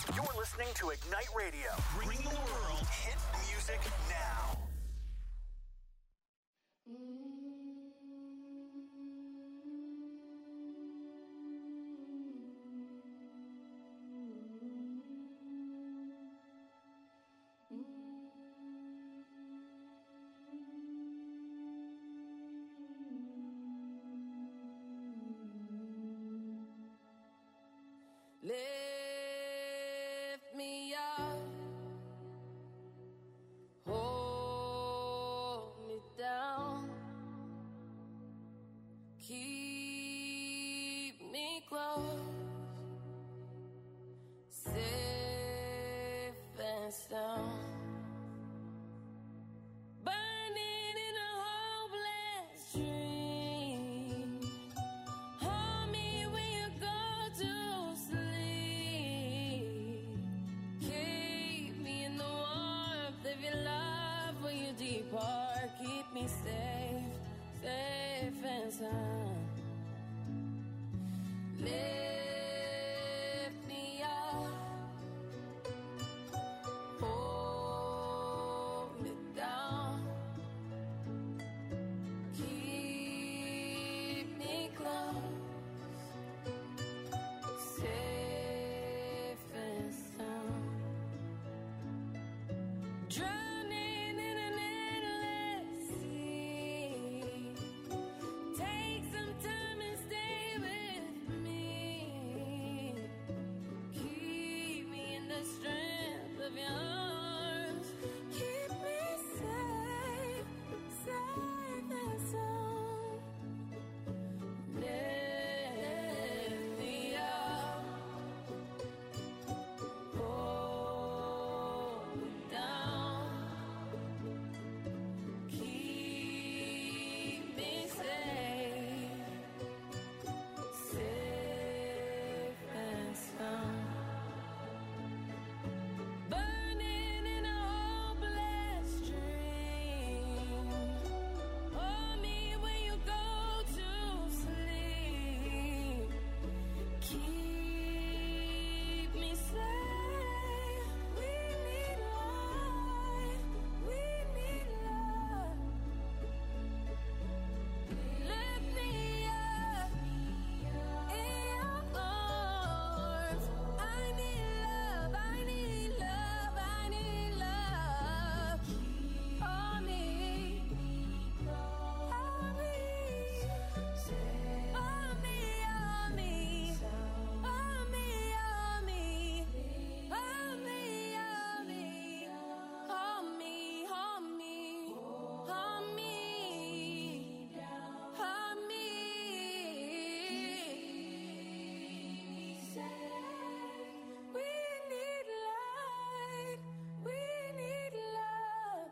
You're listening to Ignite Radio, bringing the world hit music now. Lift me up, hold me down, keep me close, safe and sound. Burning in a hopeless dream. Hold me when you go to sleep. Keep me in the warmth of your love when you depart. Keep me safe, safe and sound. Lift me up, hold me down, keep me close, safe and sound. Drowning in an endless sea. Take some time and stay with me. Keep me in the strength of your arms. Keep me safe, safe and sound. Lift me up, hold me down, keep me safe, safe and sound. Burning in a hopeless dream. Hold me when you go to sleep. Keep me safe. We need light. We need love. Lift me up in your arms. I need love. I need love. I need love. Hold me. Hold me. Hold me. Hold me. Hold me. Hold me. Hold me. Hold me. Hold me. Hold me. Hold me. We need light. We need love.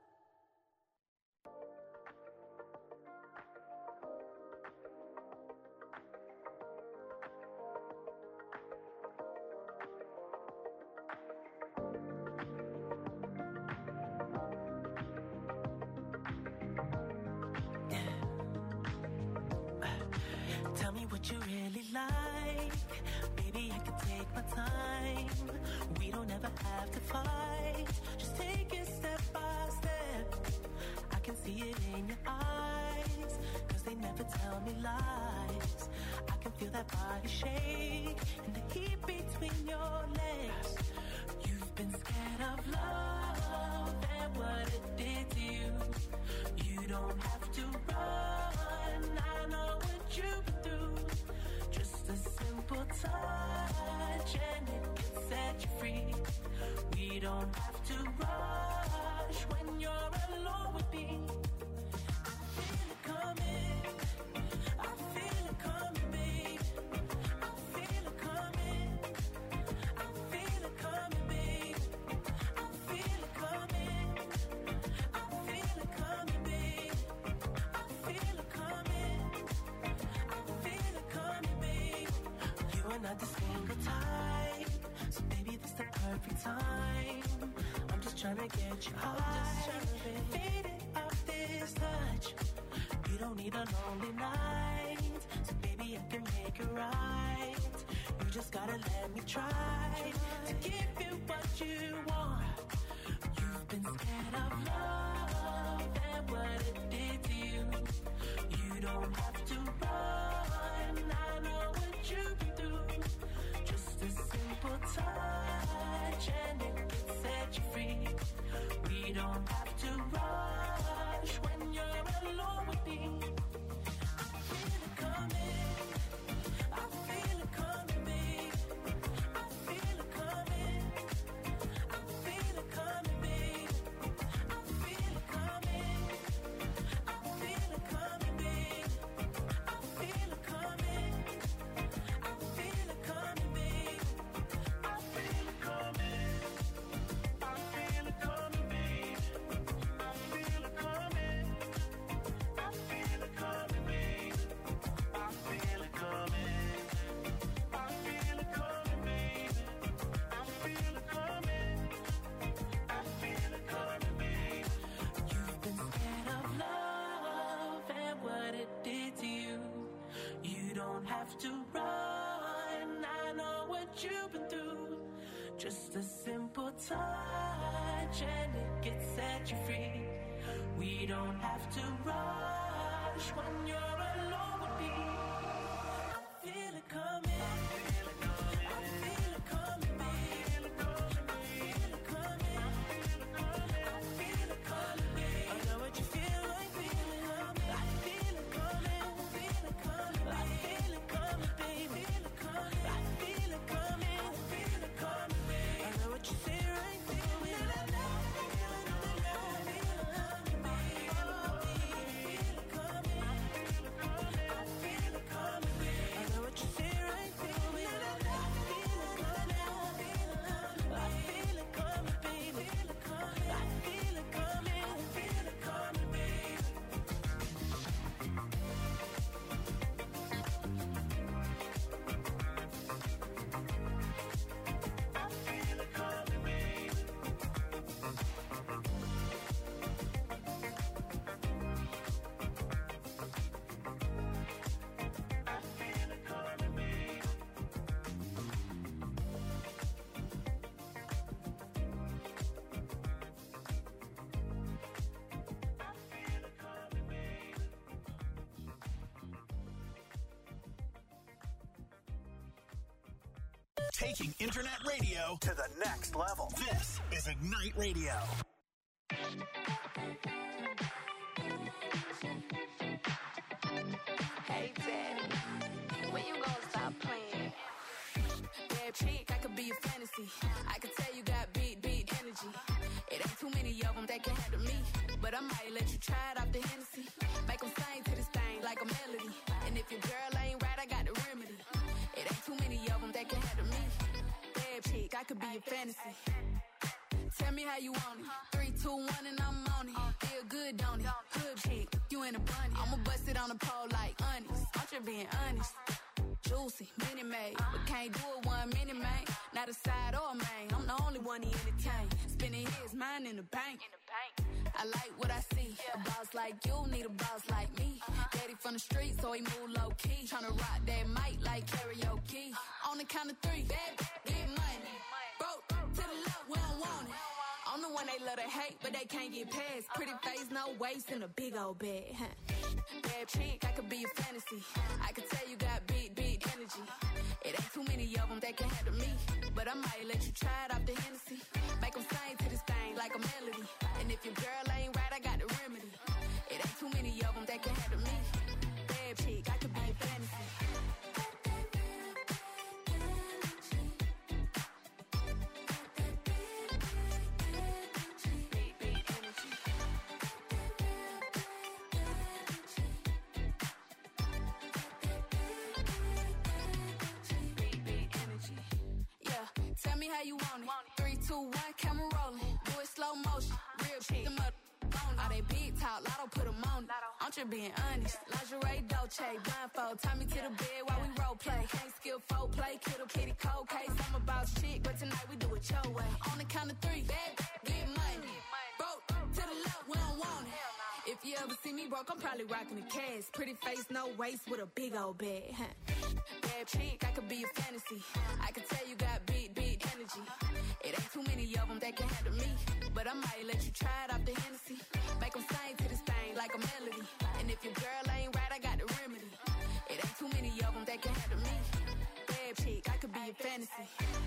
Tell me what you really like. Baby, I can take my time. We don't ever have to fight. Just take it step by step. I can see it in your eyes, 'cause they never tell me lies. I can feel that body shake and the heat between your legs. You've been scared of love and what it did to you. You don't have to run. I know what you've been through. Just a simple touch and it can set you free. We don't have to rush when you're alone with me. I feel it coming. I feel it coming, babe. I feel it coming. I feel it coming, babe. I feel it coming. I feel it coming, babe. I feel it coming. I feel it coming, babe. You are not the single type, so baby, this the perfect time. I'm just trying to get you high, faded off this touch. You don't need a lonely night, so baby, I can make it right. You just gotta let me try to give scared of love and what it did to you. You don't have to run, I know what you've been through. Just a simple touch and it can set you free. We don't have to rush when you're alone with me. I feel it coming, I feel it coming, babe. I feel it coming, I feel it coming, babe. I feel it coming, I feel it coming, babe. I feel it coming, I feel it coming, babe. I feel it coming, I feel it coming, babe. I feel it coming, I feel it coming, babe. I feel it coming, I feel it coming, babe. I feel it coming, I feel it coming, babe. You've been scared of love and what it did to you. You don't have to run, I know what you've been through. Just a simple touch and it gets set you free. We don't have to rush when you're alone with me. I feel it coming, I feel it coming, I feel it coming, babe. I feel it coming, I feel it coming, babe. I know what you feel like, feel it coming. I feel it coming, I feel it coming, I feel it coming, babe. I feel it coming, I feel it coming, I feel it coming, babe. I know what you feel right, feel it. I know, I feel it coming, babe. I feel it coming, I feel it coming, I feel it coming, babe. I know what you feel right, feel it. I know, I feel it coming, I feel it coming, I feel it coming, babe. I feel it coming, I feel it coming, I feel it coming, babe. I feel it coming, babe. I feel it coming, babe. I feel it coming, babe. Taking internet radio to the next level. This is Ignite Radio. Hey, Daddy, when you gonna stop playing? Bad chick, I could be a fantasy. I could tell you got big energy. It ain't too many of them that can handle me. But I might let you try it off the Hennessy. Make them sing to this thing like a melody. And if your girl ain't right, I got the remedy. It ain't too many of them that can handle me. Bad chick, I could be a fantasy. Tell me how you want it. 3, 2, 1, and I'm on it. Feel good, don't it? Hood chick, you in a bunny. I'ma bust it on the pole like honest. I'm just being honest. Juicy, mini made, but can't do it 1 minute, man. Not a side or a main. I'm the only one he entertain. Spinning his mind in the bank. I like what I see. A boss like you need a boss like me. Daddy from the street, so he move low key. Tryna rock that mic like karaoke. On the count of 3, bad, get money. Broke to the left, we don't want it. I'm the one they love to hate, but they can't get past. Pretty face, no waist, and a big old bag. Bad chick, I could be a fantasy. I could tell you got big energy. It ain't too many of them that can handle me. But I might let you try it off the Hennessy. Make them sing to this thing like a melody. And if your girl ain't right, I got the remedy. It ain't too many of them that can handle me. Bad chick, I could be a fantasy. Tell me how you want it. 3, 2, 1, camera rolling. Do it slow motion. Real chick. Them up on all they big talk. Lotto put them on it. I'm just being honest. Lingerie, Dolce, blindfold. Tie me to the bed while we role play. Can't skill folk play. Kiddo, kitty, cold case. I'm a boss chick, but tonight we do it your way. On the count of 3, bad, get money. Broke to the left, we don't want it. If you ever see me broke, I'm probably rocking a cast. Pretty face, no waist, with a big old bag. Bad chick, I could be a fantasy. I could tell you got big energy. It ain't too many of them that can handle me. But I might let you try it off the like a melody. And if your girl ain't right, I got the remedy. It ain't too many of them that can handle me. Bad chick, I could be a fantasy.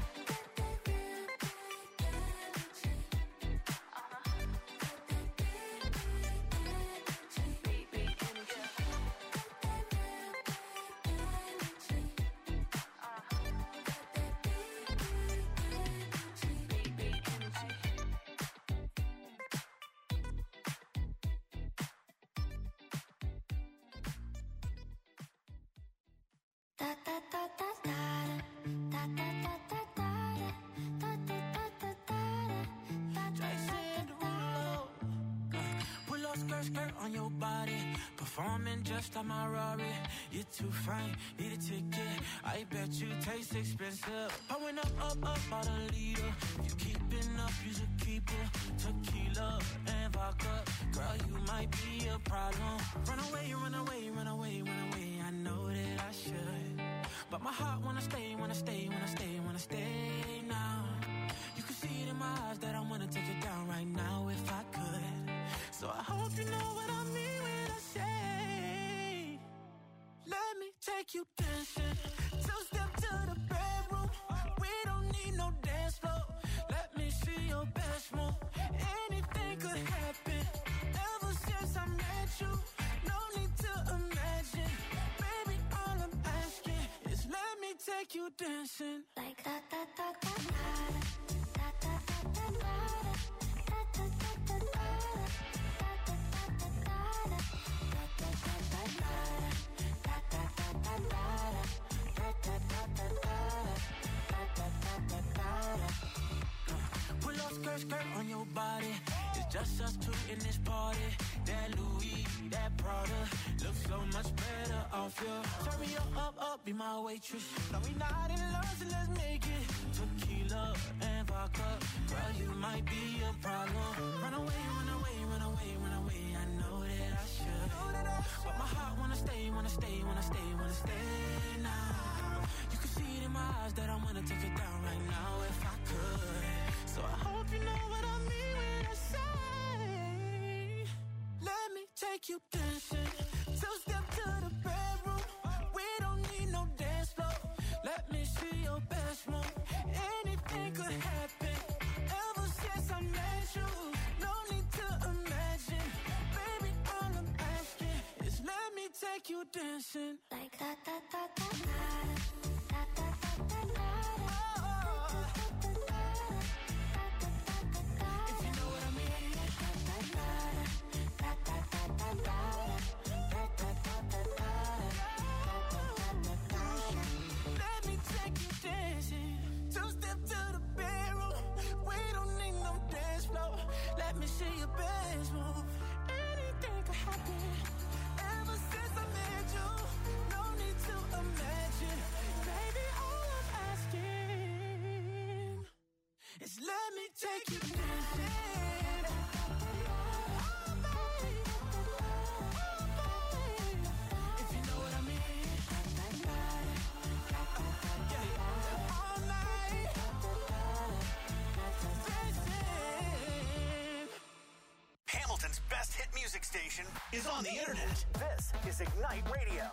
Skirt on your body, performing just like my Rari. You're too fine, need a ticket. I bet you taste expensive. Pouring up, about a liter. If you keeping up, you should keep it. Tequila and vodka, girl, you might be a problem. Run away, run away, run away, run away. I know that I should, but my heart wanna stay, wanna stay, wanna stay, wanna stay now. You can see it in my eyes that I wanna take it down right now if I could. So I hope you know what I mean when I say, let me take you dancing. Two-step to the bedroom. We don't need no dance floor. Let me see your best move. Anything could happen. Ever since I met you, no need to imagine. Baby, all I'm asking is let me take you dancing. Like da da da da da da da da da da. Pull up skirt on your body. It's just us two in this party. That Louis, that Prada looks so much better off you. Turn me up, be my waitress. No, we not in love, so let's make it. Tequila and vodka, girl, you might be a problem. Run away, run away, run away, run away. I know that I should, but my heart wanna stay, wanna stay, wanna stay, wanna stay now. You can see it in my eyes that I wanna take it down right now if I could. So I hope you know what I mean when I say, let me take you dancing. Two-step to the bedroom. We don't need no dance floor. Let me see your best move. Anything could happen. Ever since I met you, no need to imagine. Baby, all I'm asking is let me take you dancing. Like da da da da da da da da da da. If you know what I mean. Let me take you dancing. Two-step to the bedroom. We don't need no dance floor. Let me see your best move. Anything could happen. Ever since I met you, no need to imagine. Baby, all I'm asking is let me take you dancing. If you know what I mean. All night. Dancing. Hamilton's best hit music station is on the internet. This is Ignite Radio.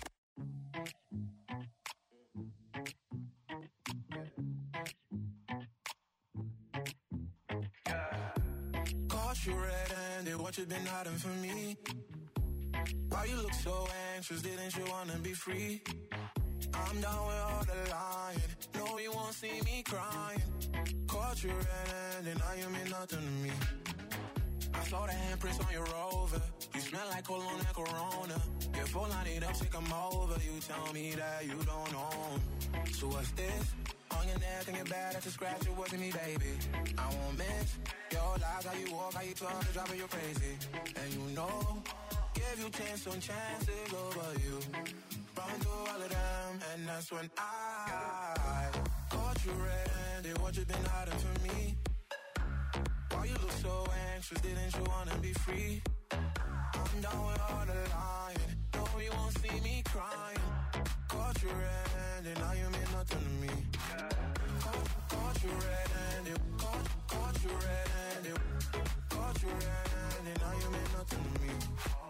Caught you red-handed, what you been hiding from me? Why you look so anxious, didn't you wanna be free? I'm down with all the lying, no you won't see me crying. Caught you red-handed, now you mean nothing to me. I saw the handprints on your Rover. You smell like cologne and Corona. You're full, I need up, sick, I'm over. You tell me that you don't own. So what's this? On your neck and your back, that's a scratch, it wasn't me, baby. I won't miss your lies, how you walk, how you talk, it's driving you crazy. And you know, give you chance on chances over you. Run through all of them, and that's when I caught you red-handed, what you been hiding from me? Why you look so anxious, didn't you wanna be free? I'm down with all the lying, no you won't see me crying. Caught you red-handed, now you mean nothing to me. Caught you red-handed, caught you red-handed, caught you red-handed, now you mean nothing to me.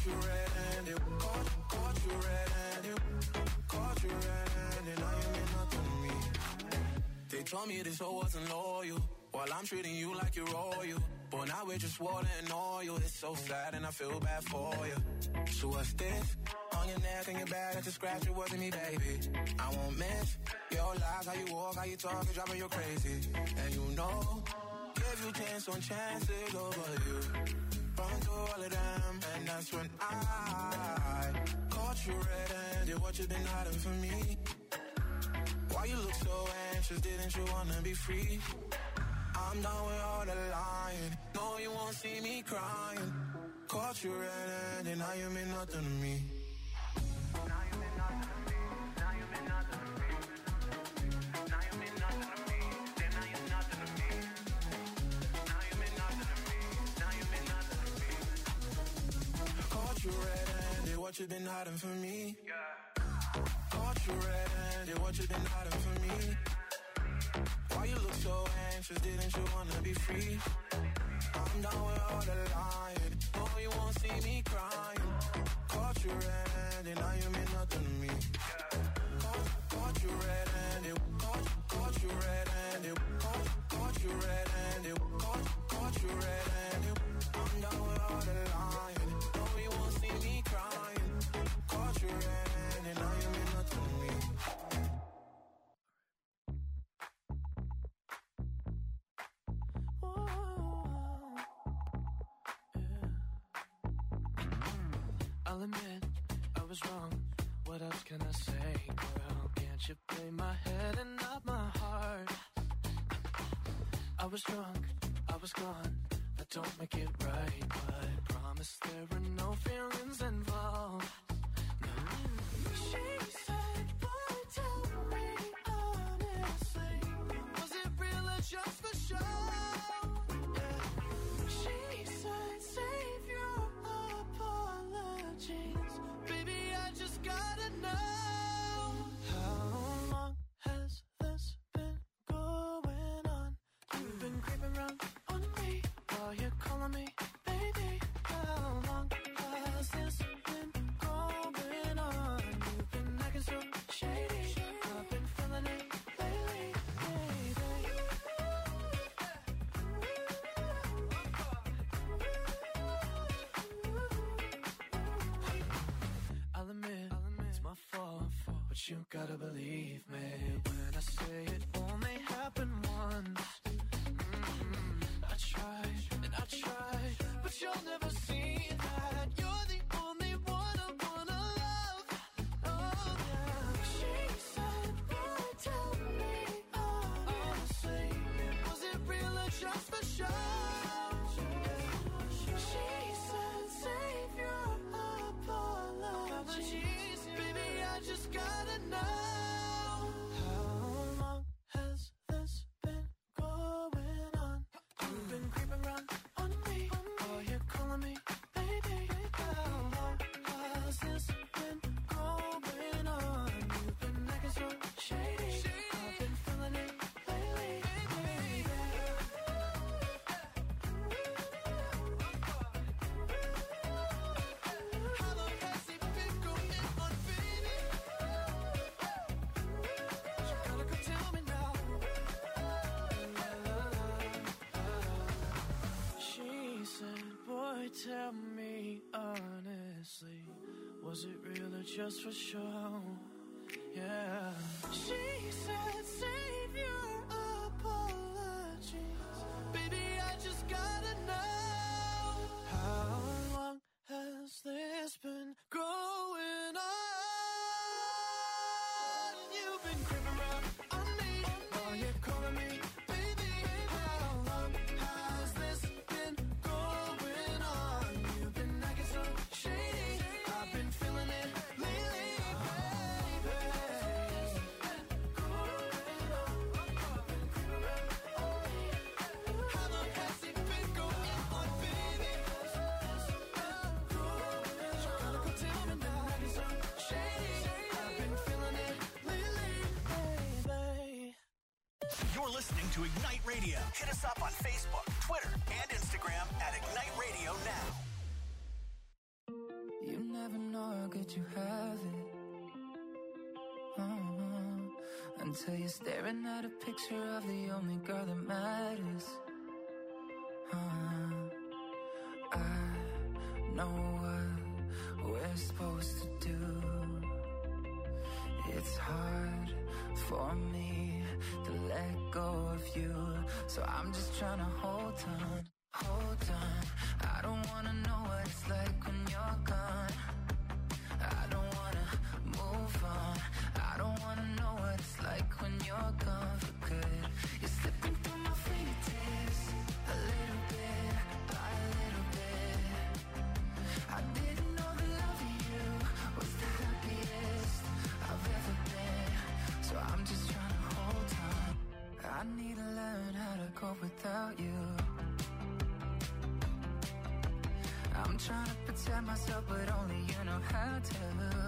you red-handed, caught you red-handed, caught you red-handed, now you mean nothing to me. They told me this hoe wasn't loyal, while I'm treating you like you're royal. But now we're just water and oil. It's so sad and I feel bad for you. So what's this? On your neck and your back, that's a scratch, it wasn't me, baby. I won't miss your lies, how you walk, how you talk, it's driving you crazy. And you know, give you chance on chances over you. Run through all of them, and that's when I caught you red-handed. What you been hiding from me? Why you look so anxious? Didn't you wanna be free? I'm done with all the lying. No, you won't see me crying. Caught you red-handed, now you mean nothing to me. Now you mean nothing to me. Now you mean nothing to me. Now you mean nothing to me. Then now you're nothing to me. Now you mean nothing to me. Now you mean nothing to me. Caught you red-handed, what you been hiding from me? Caught you red-handed, what you been hiding from me? Why you look so anxious? Didn't you wanna be free? I'm done with all the lying. No, you won't see me crying. Caught you red-handed, now you mean nothing to me. Caught you red-handed, caught you red-handed, caught you red-handed, caught you red-handed. I'm done with all the lying. No, you won't see me crying. Caught you red-handed, now you mean nothing to me. I'll admit I was wrong. What else can I say, girl? Can't you play my head and not my heart? I was drunk, I was gone. That don't make it right, but promise there were no feelings involved. No. She said, boy, tell me honestly, was it real or just for show? Yeah. She said, save your apologies, baby, I just gotta know. How long has this been going on? You've been creeping around on me while you're calling me baby. How long has this been going on? You've been acting so shady. I've been feeling it lately, baby. I'll admit it's my fault, but you gotta believe me when I say it only happened once. I tried and I tried, but you'll never see that. You're the only one I wanna love. Oh yeah. She said, boy, tell me honestly, was it real or just for show? She said, save your apologies, baby, I just gotta know. How long has this been going on? You've been creeping around on me while you're calling me baby. How long has this been going on? You've been acting so shady. I've been feeling it lately, baby. How long has it been going on, baby? You gotta go tell me now. She said, boy, tell me honestly, was it real or just for show? Yeah. She said, save your apologies, baby, I just gotta know. How long has this been going on? You've been creeping around on me while you're calling me baby. How long has this been going on? You've been acting so shady. I've been feeling it lately, baby. How long has it been going on, baby? You gotta go tell me now. Acting so shady. I've been feeling it lately, baby. You're listening to Ignite Radio. Hit us up on Facebook, Twitter, and Instagram at Ignite Radio Now. You never know how good you have it. Until you're staring at a picture of the only girl that matters. I know what we're supposed to do. It's hard for me to let go of you, so I'm just trying to hold on. I don't wanna know what it's like when you're gone. I don't wanna move on. I don't wanna know what it's like when you're gone for good. You're slipping through my fingertips, a little bit by a little bit. I didn't know the love of you was the happiest I've ever been, so I'm just trying to hold on. I need to learn how to cope without you. I'm trying to protect myself, but only you know how to.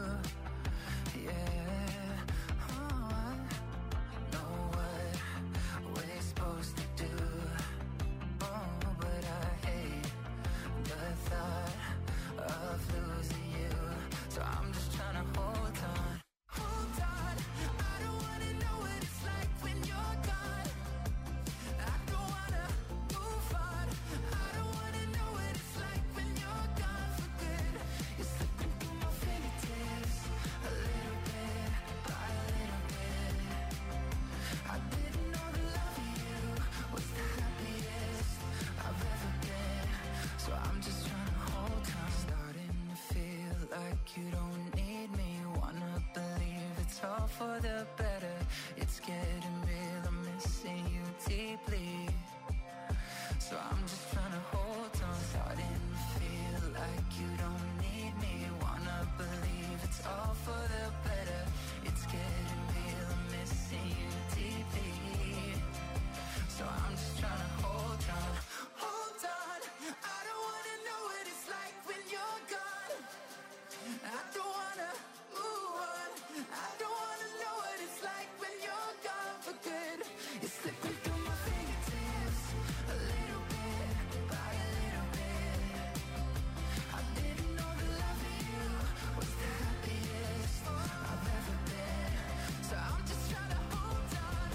Yeah, oh, I know what we're supposed to do. Oh, but I hate the thought of losing you, so I'm just trying to hold on. Hold on, I don't wanna know what it's like when you're gone. I don't wanna move on. I don't wanna know what it's like when you're gone for good. You're slipping through my fingertips, a little bit by a little bit. I didn't know the love of you was the happiest I've ever been, so I'm just trying to hold on. Starting to feel like you don't need me. Wanna believe it's all for the better. It's getting real, I'm missing you deeply, so I'm just trying to hold on. Starting to feel like you don't need me. Wanna believe it's all for the better. It's getting real, I'm missing you deeply, so I'm just trying to hold on. Hold on, I don't wanna know what it's like when you're gone. I don't wanna move on. I don't wanna know what it's like when you're gone for good. You're slipping through my fingertips, a little bit by a little bit. I didn't know the love of you was the happiest I've ever been, so I'm just trying to hold on.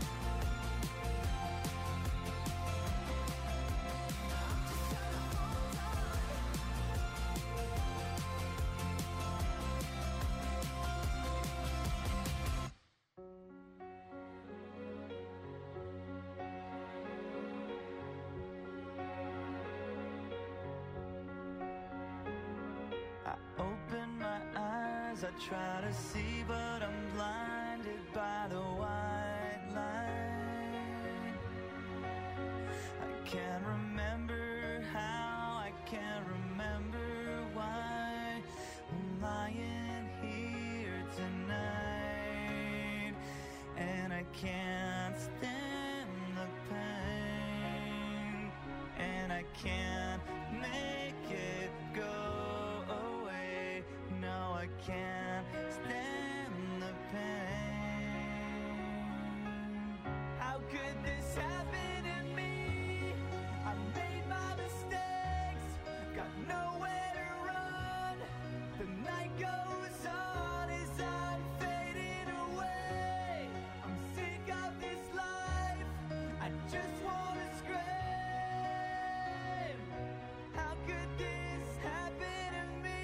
I open my eyes, I try to see, but I'm blinded by the white line. I can't remember how, I can't remember why I'm lying here tonight, and I can't stand the pain, and I can't make it go away. No, I can't stand the pain. How could this happen to me? I made my mistakes, got nowhere to run. The night goes on as I'm fading away. I'm sick of this life, I just wanna scream. How could this happen to me?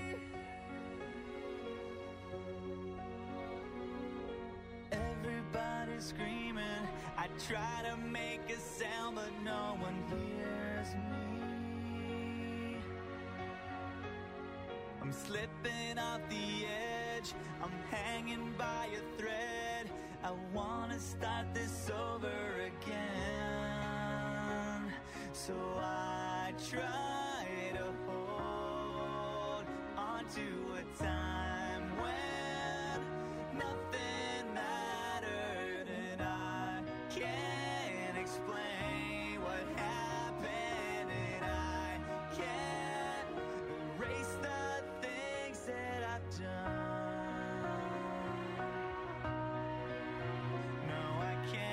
Everybody's screaming, I try to make a sound, but no one hears me. I'm slipping off the edge, I'm hanging by a thread. I wanna start this over again, so I try to hold on to a time when nothing mattered, and I can't explain what happened, and I can't erase the things that I've done. No, I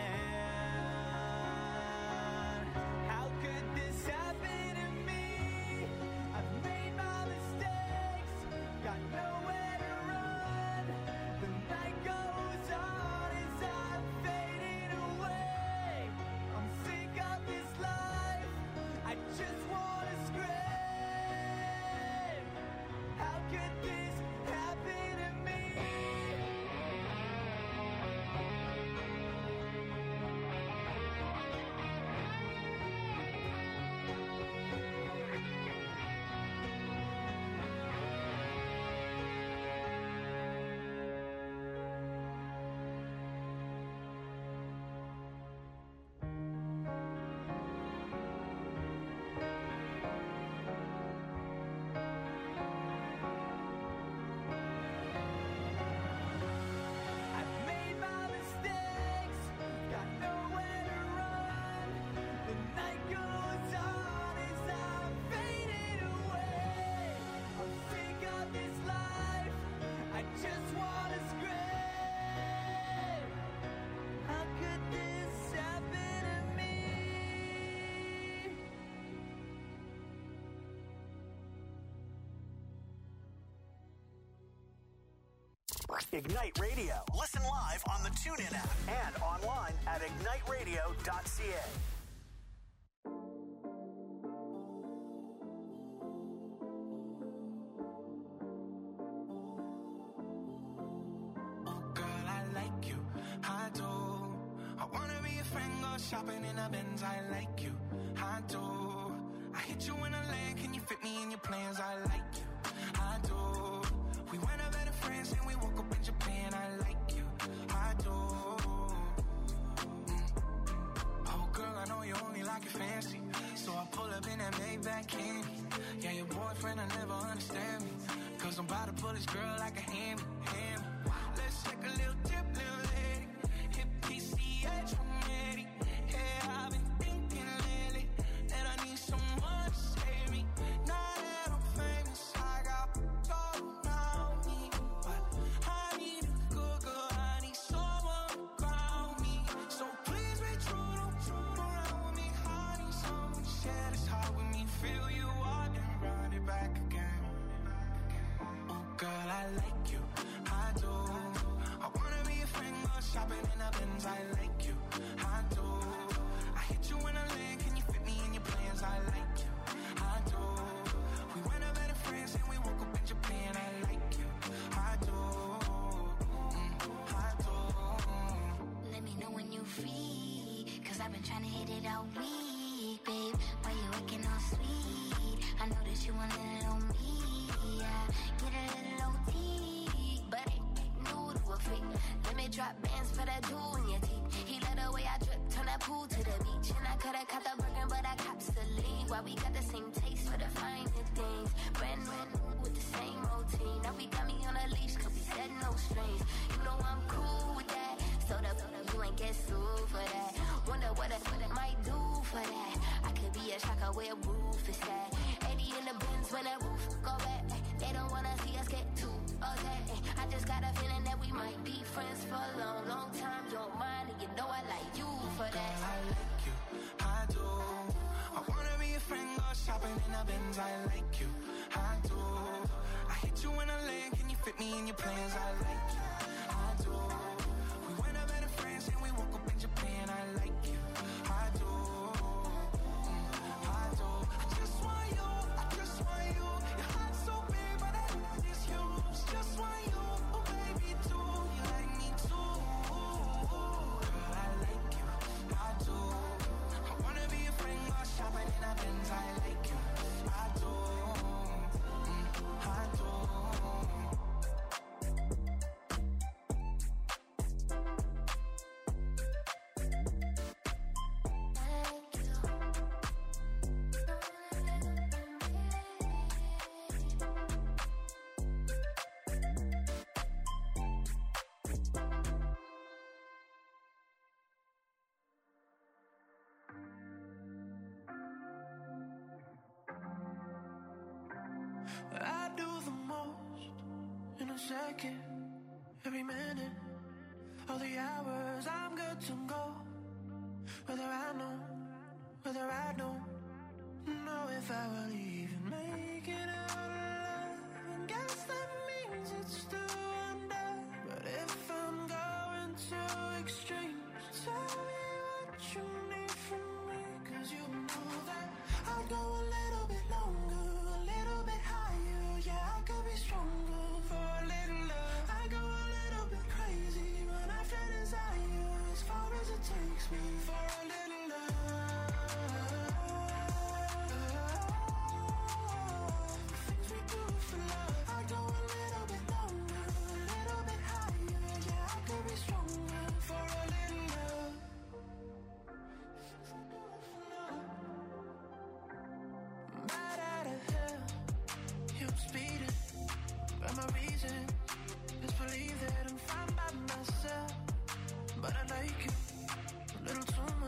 can't. How could this happen to me? I've made my mistakes, Ignite Radio. Listen live on the TuneIn app and online at igniteradio.ca. Shopping in a Benz, I like you, I do. I hit you in a land, can you fit me in your plans? I like you, I do. We went over to France and we woke up in Japan, I like you, I do. Oh girl, I know you only like it fancy, so I pull up in that Maybach candy. Yeah, your boyfriend will never understand me, cause I'm about to pull this girl like a hammy. Let's take a little dip, little lady. Hit PCH, I'm ready. Yeah, I've been thinking lately that I need someone to save me. Now that I'm famous, I got all around me, but I need a good girl, I need someone to ground me. So please be true, don't around with me. I need someone to share this heart with me. Feel you up and run it back again. Oh girl, I like you, I do. I wanna be a friend, go shopping in a Benz, I like you, I do. Hit you in a land, can you fit me in your plans? I like you, I do. We went over to France and we woke up in Japan. I like you, I do, I do. Let me know when you free, cause I've been trying to hit it all week, babe. Why you acting all sweet? I know that you want a little on me, yeah. Get a little OT, but ain't new to a freak. Let me drop bands for that jewel in your teeth. He let the way I drip, turn that pool to the beach. And I coulda caught the Birkin, but I cops the lead. Why we got the same taste for the finer things. Brand new with the same routine. Now we got me on a leash, cause we said no strings. You know I'm cool with that. So you ain't get sued for that. Wonder what it might do for that. I could be a shocker where roof is at. 80 in the bins when that roof go back. They don't wanna see us get too upset. I just got a feeling that we might be friends for a long, long time. Don't mind it, you know I like you for that. Girl, I like you, I do. I wanna be a friend, go shopping in a Benz. I like you, I do. I hit you in a land, can you fit me in your plans? I like you, I do. We went over to France and we woke up in Japan. I like you, I do, I do. I just want you, I just want you. Your heart's so big, but I love is yours. Just want you, oh baby, too. You like me too. Girl, I like you, I do. I wanna be a friend, go shopping in a Benz. I like you, I do, I do. I do the most in a second, every minute, all the hours I'm good to go. Whether I don't know if I will even make it out alive. And guess that means it's still under. But if I'm going to extremes, tell me what you need from me. Cause you know that I'll go a little bit longer, a little bit higher. Yeah, I could be stronger for a little love. I go a little bit crazy when I feel desire, as far as it takes me for a little love. Things we do for love. I go a little bit longer, a little bit higher. Yeah, I could be stronger for a little love. Right out of hell, yeah, I'm speeding, but my reason is believe that I'm fine by myself. But I like you a little too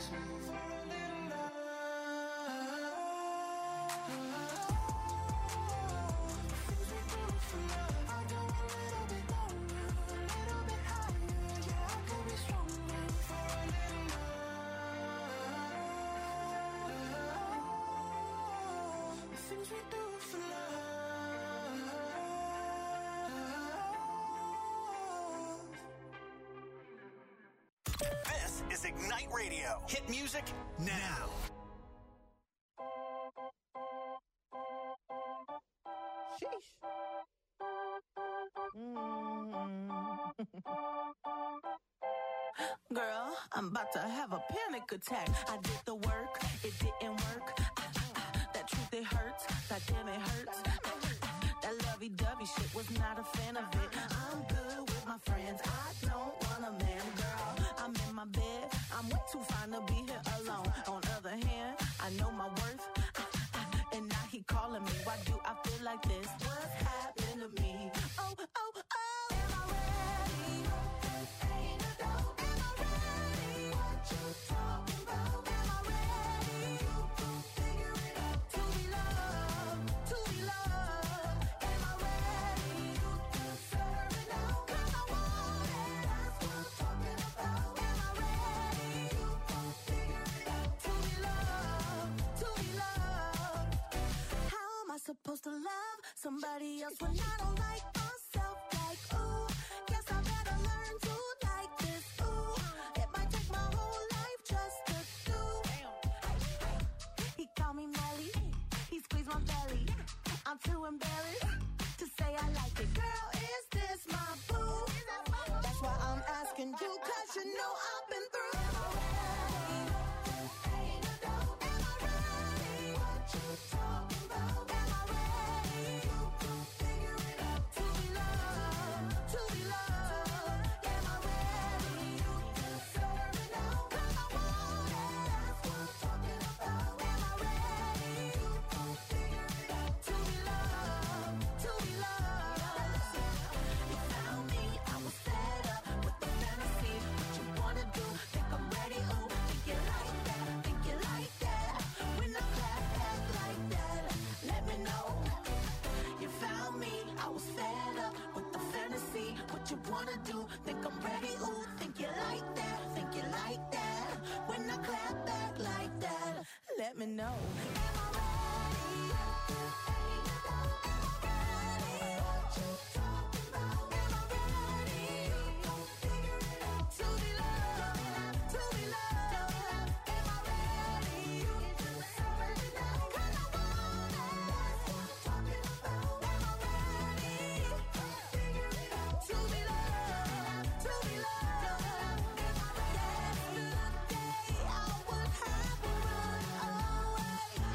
This is Ignite Radio. Hit music now. Sheesh. Girl, I'm about to have a panic attack. I did the work, it didn't work. That truth, it hurts. That damn, it hurts. That lovey-dovey shit, was not a fan of it. I'm good with my friends. I don't want a man, girl. I'm in my bed. I'm way too fine to be here alone. On the other hand, I know my worth. And now he calling me. Why do I feel like this? What's happened to me? Oh, oh, oh. Am I ready? Ain't no doubt. Am I ready? What you talking about? Am I ready? You can figure it out. To be loved. To be loved. Am I ready? You can figure it out. 'Cause I want it. That's what I'm talking about. Am I ready? You can figure it out. To be loved. To be loved. How am I supposed to love somebody else when I don't like myself? Like, ooh, guess I better learn to like this. Ooh, it might take my whole life just to do. He called me Melly, he squeezed my belly. I'm too embarrassed to say I like it. Girl, is this my boo? That's why I'm asking you, 'cause you know I've been through. Am I ready? Ain't no doubt. Am I ready? What you talking about? Am I ready? You can figure it out. To be loved. To be loved. Am I ready? You can figure it out. 'Cause I want it. That's what I'm talking about. Am I ready? You can figure it out. To be loved. To be loved. You found me. I was fed up with the fantasy. What you wanna do? Think I'm ready? Ooh, think you like that? Think you like that? When I clap back like that, let me know. You found me. I was fed up with the fantasy. What you wanna do? Think I'm ready? Ooh, think you like that? Think you like that? When I clap back like that, let me know. Am I ready? Ain't no doubt. Am I ready? What you talking about? Am I ready? You gon' figure it out. To be loved. To be loved. Am I ready? You can figure it out. 'Cause I want it. That's what I'm talking about. Am I ready? Figure it out. To be loved. To be loved. Am I ready? Yesterday I would have run away.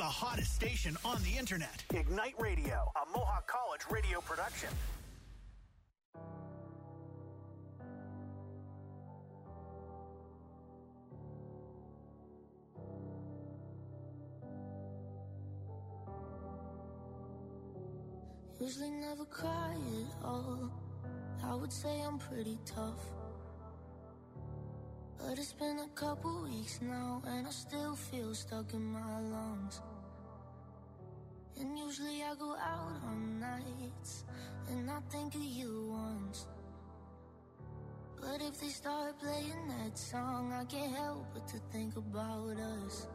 the hottest station on the internet. Ignite Radio, a Mohawk College radio production. Usually never cry at all. I would say I'm pretty tough, but it's been a couple weeks now and I still feel stuck in my lungs. And usually I go out on nights and I think of you once, but if they start playing that song, I can't help but to think about us.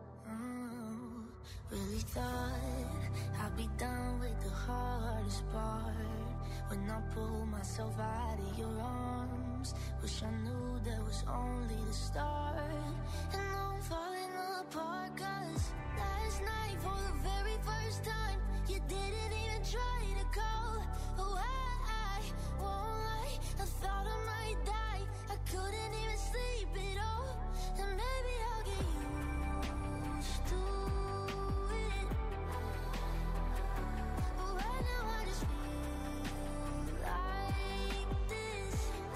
Really thought I'd be done with the hardest part when I pulled myself out of your arms. Wish I knew that was only the start. And now I'm falling apart, 'cause last night for the very first time you didn't even try to call. Oh, I won't lie, I thought I might die. I couldn't even sleep at all. And maybe I'll get used to it, but right now I just feel like this.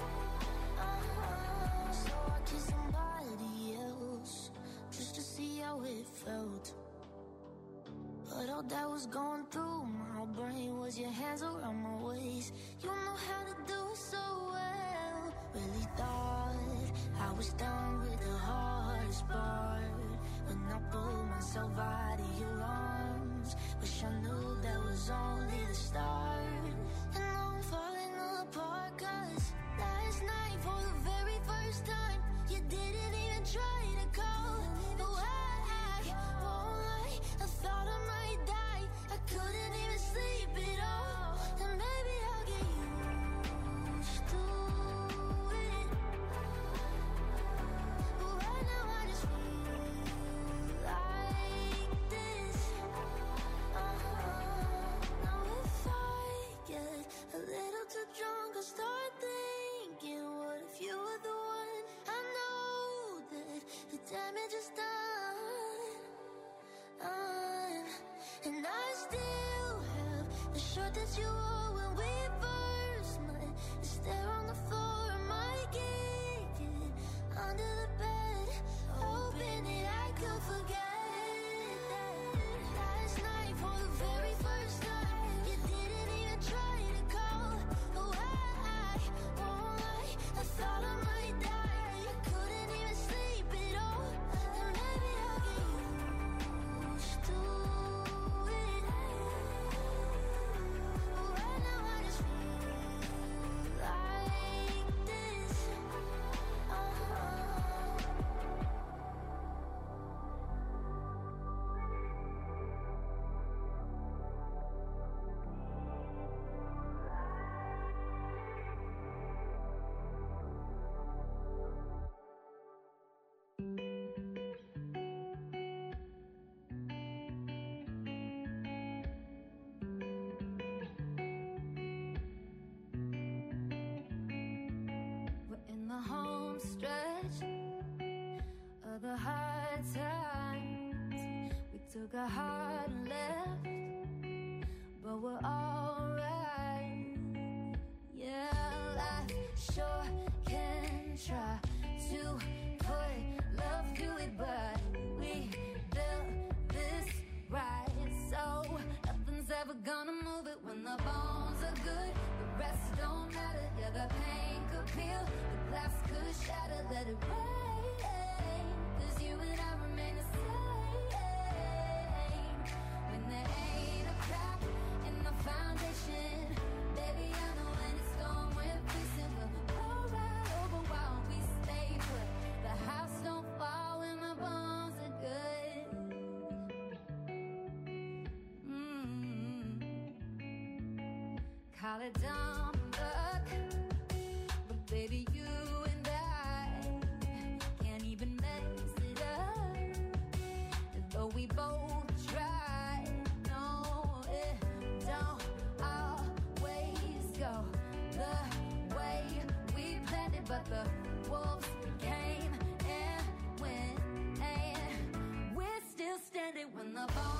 So I kissed somebody else just to see how it felt, but all that was going through my brain was your hands around my waist. You know how to do it so well. Really thought I was done with the hardest part when I pulled myself out of your arms. Wish I knew that was only the start. And now I'm falling apart, 'cause last night for the very first time you didn't even try to call. No, I won't lie, I thought I might die. I couldn't even sleep at all. And maybe I'll get used to it, but right now I just feel like this. Now if I get a little too drunk, I'll start thinking, what if you were the one? I know that the damage is done, and I still have the shirt that you wore when we first met. It's there on the floor, I might kick it under the bed, hoping that I could forget that last night for the very first time you didn't even try to call. Oh, I won't lie, I thought I might die. I couldn't even sleep at all. And maybe I'll get used to it, but right now I just feel like this. We're in the home stretch of the hard times. We took a hard left, but we're alright. Yeah, life sure can try to put love to it, but we built this right, so nothing's ever gonna move it. When the bones are good, the rest don't matter. Yeah, the pain could peel, the glass could shatter. Let it rain, 'cause you and I remain the same. When there ain't a crack in the foundation, baby, I know when it's gone, we're facing. We'll roll right over while we stay put. The house don't fall when the bones are good. Call it dumb luck, but baby, you and I can't even mess it up. Though we both try, no, it don't always go the way we planned it. But the wolves came and went, and we're still standing when the bones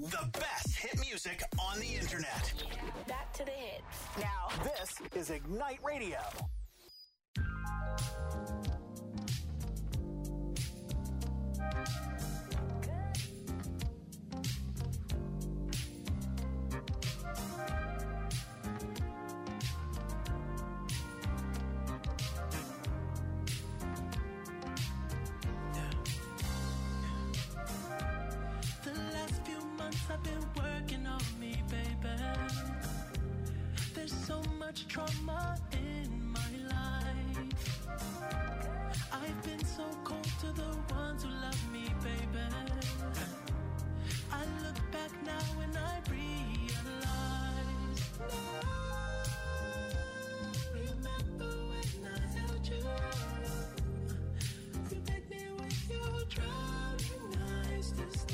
The best hit music on the internet. Back to the hits. Now, this is Ignite Radio. I've been working on me, baby. There's so much trauma in my life. I've been so cold to the ones who love me, baby. I look back now and I realize. Remember when I held you? You made me with your drowning eyes to stay.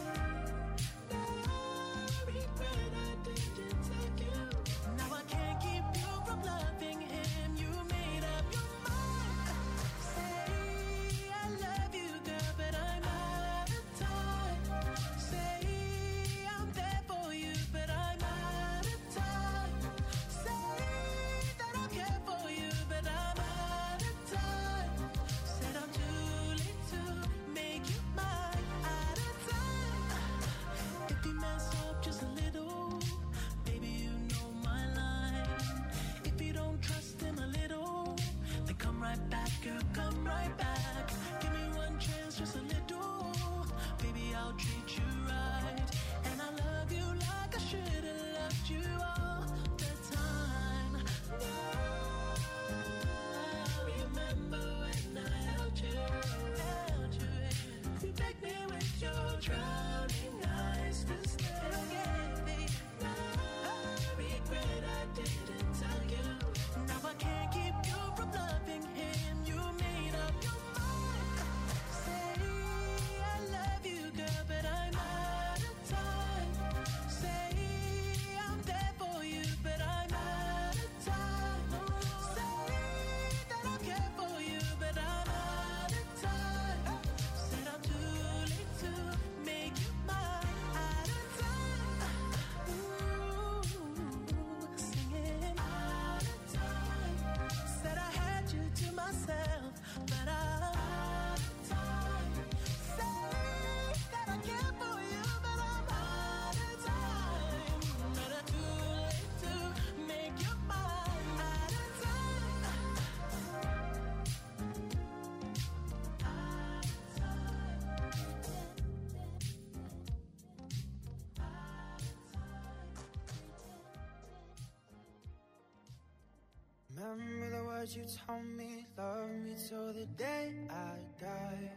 Remember the words you told me, love me till the day I die.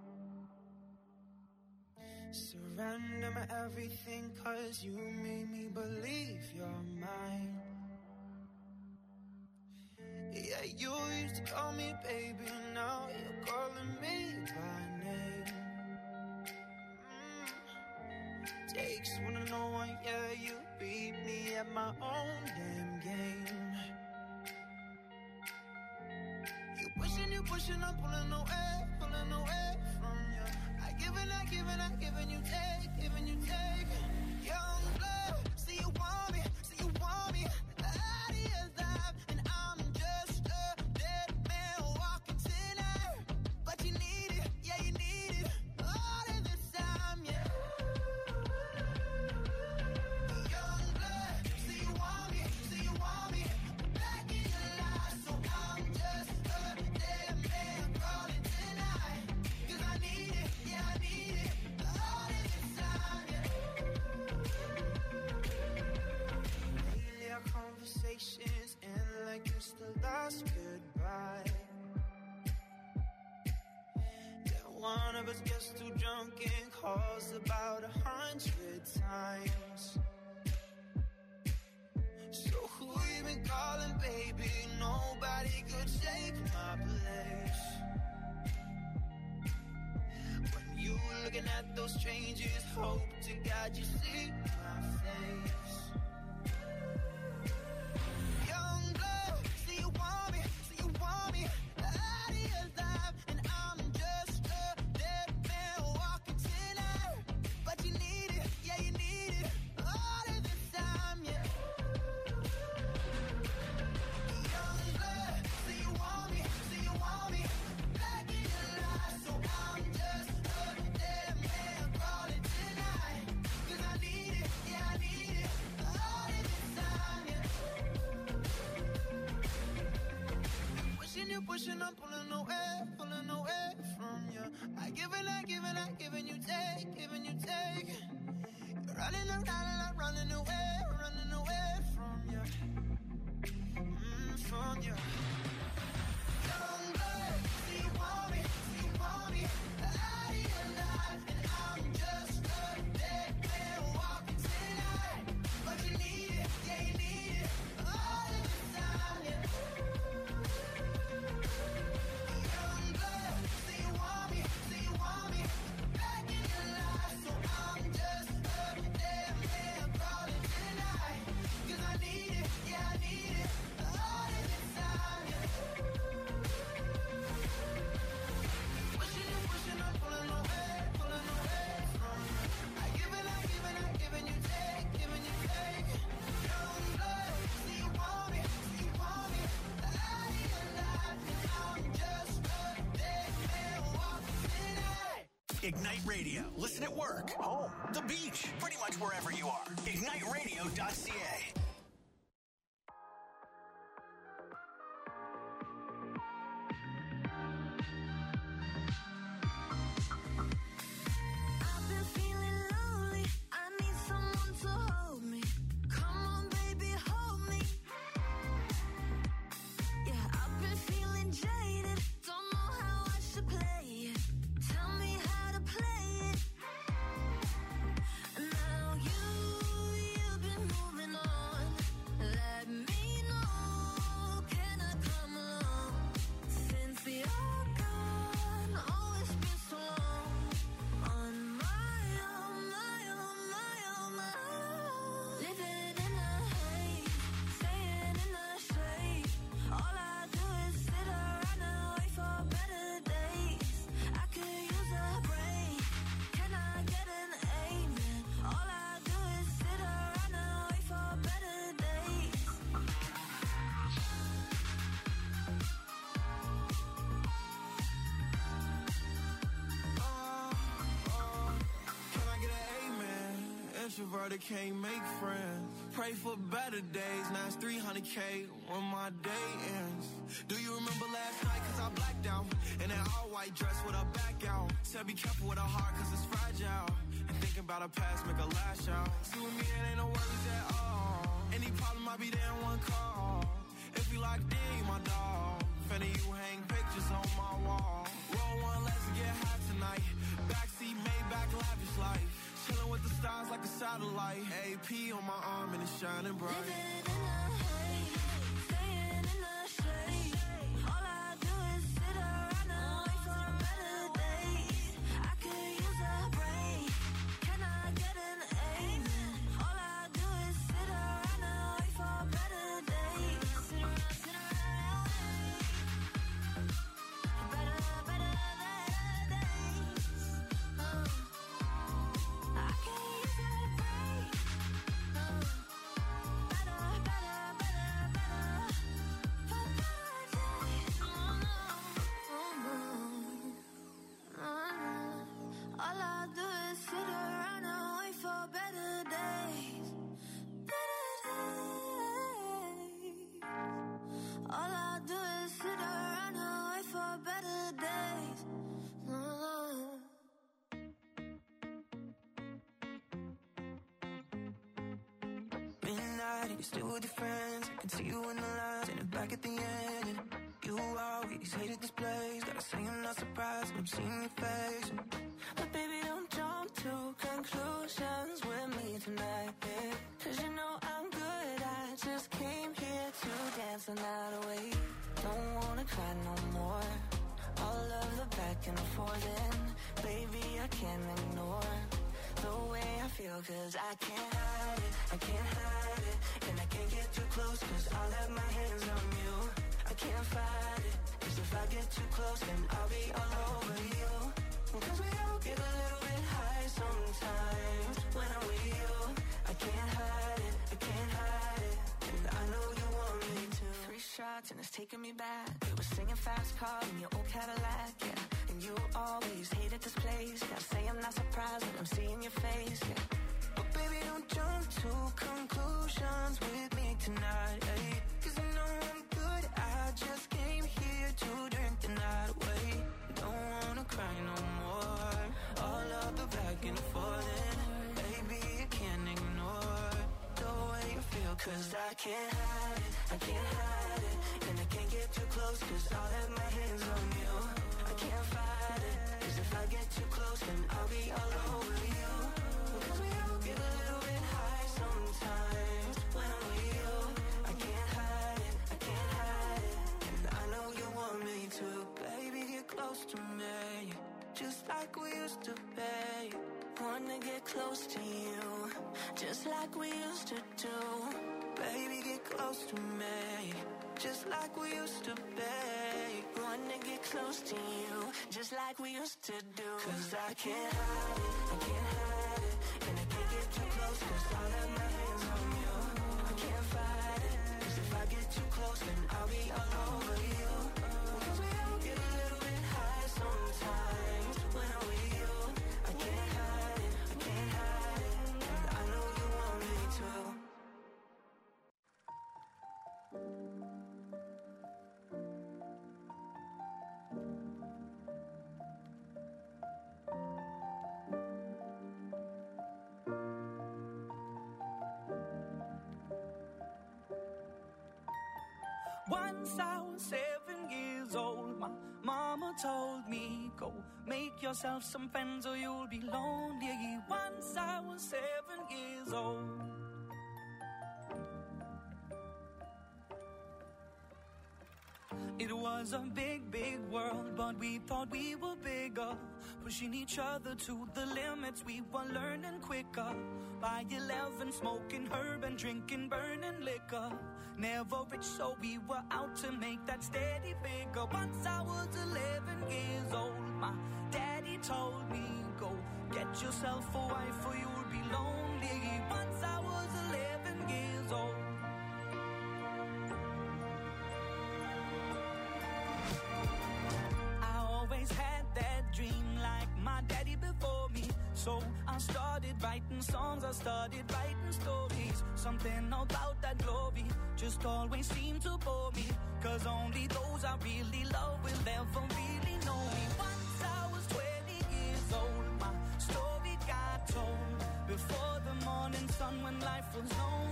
Surrender my everything, cause you made me believe you're mine. Yeah, you used to call me baby, now you're calling me by name. Takes one to know one, yeah, you beat me at my own damn game. You pushing, I'm pulling away from you. I giving you take. Young blood, see you want me. Out of your life, and I'm just a dead man walking tonight. But you need it, yeah, you need it. All of this time, yeah. Young blood, see you want me. Back in your life, so I'm just a dead man calling tonight. 'Cause I need it, yeah, I need it. All of this time, yeah. Lately our conversations end like it's the last goodbye. Yeah, one of us gets too drunk and calls about 100 times. So who you been calling, baby? Nobody could take my place. When you looking at those strangers, hope to God you see my face. Young blood, see you want me. Out of your life, and I'm just a dead man walking tonight. But you need it, yeah, you need it. you pushing, I'm pulling away from you. I give and I give and I giving you take, giving you take. You're running around and I'm running away from you. From you. Young blood, do you want me? Do you want me? Out of your life, and I'm just a dead man walking tonight. But you need it, yeah you need it, all of the time, yeah. Young blood, do you want me? Do you want me? Back in your life, so I'm just a dead man crawling tonight. 'Cause I need it, yeah I need it, all of the time, yeah. Pushing, I'm pulling away from you. I give and I give and I giving you take, giving you take. Young blood, do you want me? Do you want me? Out of your life, and I'm just a dead man walking tonight. Ignite Radio. Listen at work, home, the beach, pretty much wherever you are. IgniteRadio.ca. I've been feeling lonely. I need someone to hold me. Come on, baby, hold me. Yeah, I've been feeling jaded. Don't know how I should play it. Tell me how to play it. Now you've been moving on. Let me know. Can I come along? Since you're gone, oh, it's been so long. On my own, my own, my own, my own. Living in the haze, staying in the shade. All I do is sit around and wait for better days. I could use a break. Can I get an amen? All I do is sit around and wait for better days. Can I get an amen? Introverted can't make friends. Pray for better days. Now it's 300K when my day ends. Do you remember last night? 'Cause I blacked out in that all-white dress with a back out. Said be careful with her heart 'cause it's fragile. And thinking about her past make her lash out. See with me it ain't no worries at all. Any problem I'll be there in one call. If you locked in, you my dog. Finna you hang pictures on my wall. Roll one, let's get high tonight. Backseat, Maybach, lavish life. Chilling with the stars like a satellite. AP on my arm and it's shining bright. Living in the haze, staying in the shade. All I do is sit around and wait for better days. I could use a break. Can I get an amen? All I do is sit around and wait for better days. Sit around, better days. I can use a break. All I do is sit around and wait for better days. Better days. All I do is sit around and wait for better days. Midnight, you're still with your friends. I can see you in the lines and back at the end. And you always hated this place. Gotta say I'm not surprised when I'm seeing your face. But baby, don't jump to conclusions with me tonight, babe. 'Cause you know I'm good. I just came here to dance the night away. Don't wanna cry no more. All of the back and forth, and baby, I can't ignore the way I feel, 'cause I can't hide it, I can't hide it. And I can't get too close, 'cause I'll have my hands on you. I can't fight it, 'cause if I get too close, then I'll be all over you. 'Cause we all get a little bit high sometimes when I'm with you. I can't hide it, I can't hide it. And I know you want me to. 3 shots and it's taking me back. We were singing fast car in your old Cadillac, yeah. And you always hated this place. Gotta say I'm not surprised when I'm seeing your face, yeah. But baby, don't jump to conclusions with me tonight, ay. 'Cause I know I'm good, I just came here to 'Cause I can't hide it, I can't hide it. And I can't get too close 'cause I'll have my hands on you. I can't fight it, 'cause if I get too close then I'll be all over you. 'Cause we all get a little bit high sometimes when I'm with you. I can't hide it, I can't hide it. And I know you want me to. Baby, get close to me, just like we used to be. Wanna get close to you, just like we used to do. Baby, get close to me, just like we used to be. Wanna get close to you, just like we used to do. 'Cause I can't hide it, I can't hide it. And I can't get too close 'cause I'll have my hands on you. I can't fight it, 'cause if I get too close then I'll be all over you. 'Cause we all get a little bit high sometimes when I'm with you. I can't hide it, I can't hide it. And I know you want me to. Once I was 7 years old, my mama told me, go make yourself some friends or you'll be lonely. Once I was 7 years old. It was a big, big world, but we thought we were bigger. Pushing each other to the limits, we were learning quicker. By 11, smoking herb and drinking burning liquor. Never rich, so we were out to make that steady figure. Once I was 11 years old, my daddy told me, go get yourself a wife or you'll be lonely. Once I was 11 years old. I always had that dream like my daddy before me. So I started writing songs, I started writing stories. Something about that glory just always seemed to bore me. 'Cause only those I really love will ever really know me. Once I was 20 years old, my story got told. Before the morning sun when life was known.